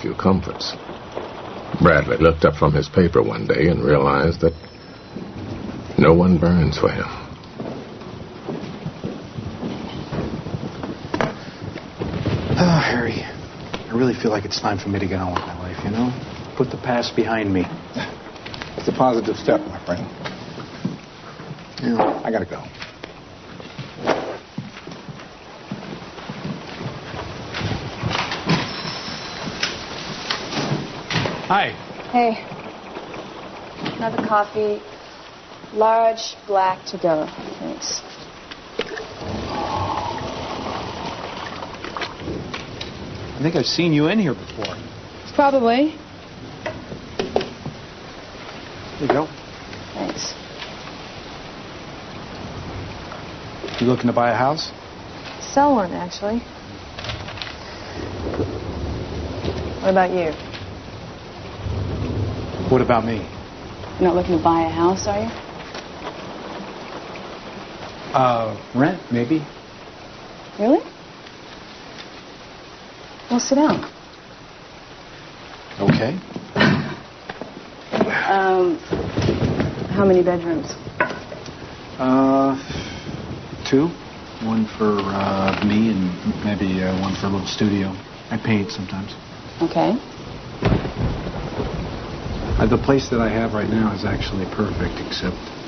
few comforts. Bradley looked up from his paper one day and realized that no one burns for him. Oh, Harry, I really feel like it's time for me to get on with my life, you know? Put the past behind me. It's a positive step, my friend. Yeah. I gotta go. Hi. Hey. Another coffee. Large, black to go. Thanks. I think I've seen you in here before. Probably. Here you go. Thanks. You looking to buy a house? Sell one, actually. What about you? What about me? You're not looking to buy a house, are you? Rent, maybe. Really? Well, sit down. Okay. How many bedrooms? 2. One for me and maybe one for a little studio. I paint sometimes. Okay. The place that I have right now is actually perfect, except